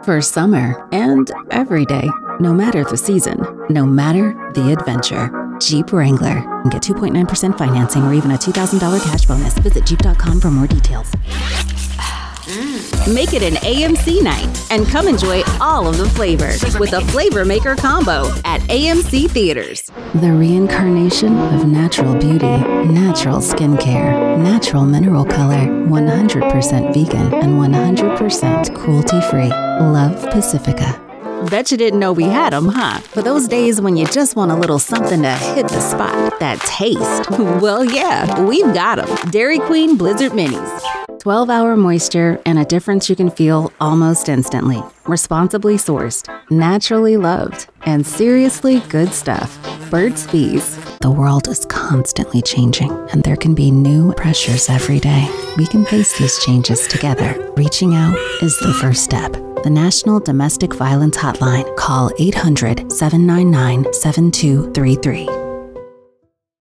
For summer and every day. No matter the season, no matter the adventure. Jeep Wrangler. Get 2.9% financing or even a $2,000 cash bonus. Visit Jeep.com for more details. Make it an AMC night and come enjoy all of the flavors with a Flavor Maker combo at AMC Theaters. The reincarnation of natural beauty, natural skincare, natural mineral color, 100% vegan and 100% cruelty-free. Love Pacifica. Bet you didn't know we had them, huh? For those days when you just want a little something to hit the spot, that taste. Well, yeah, we've got them. Dairy Queen Blizzard Minis. 12-hour moisture and a difference you can feel almost instantly. Responsibly sourced, naturally loved, and seriously good stuff. Burt's Bees. The world is constantly changing, and there can be new pressures every day. We can face these changes together. Reaching out is the first step. The National Domestic Violence Hotline. Call 800-799-7233.